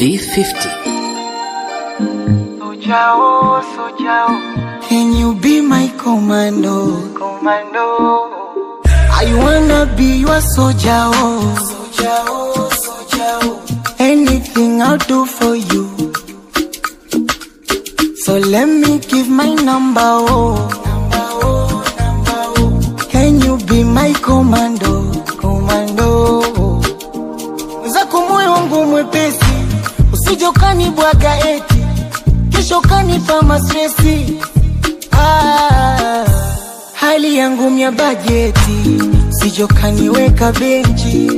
D50. Sojao, can you be my commando? I wanna be your soldier, anything I'll do for you. So let me give my number, Can you be my commando? Zako moyo wangu mwepesi, usije ukanibwaga eti kesho kanipa mastresi. Hali yangu mya bajeti, usije kaniweka benchi,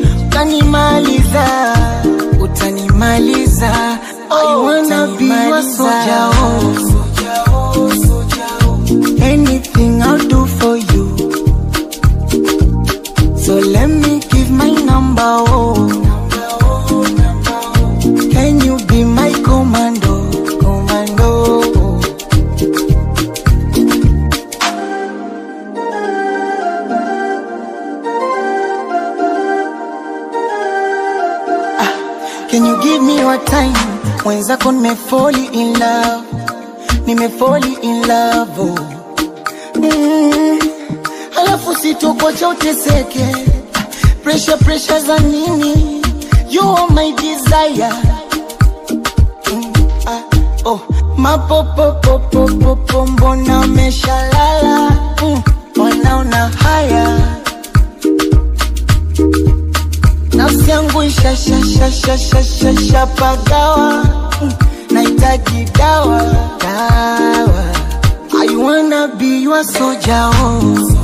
utanimaliza. I wanna be your soldier, anything I'll do for you. So let me give my number, Can you be my commando? Can you give me your time? Mwenzako nimefall in love, Halafu sitokocha uteseke, pressure za nini? You are my desire. Mapopopopopopo, mbona umeshalala? Wanaona haya, nafsi yangu ishapagawa, nahitaji dawa. I wanna be your soldier,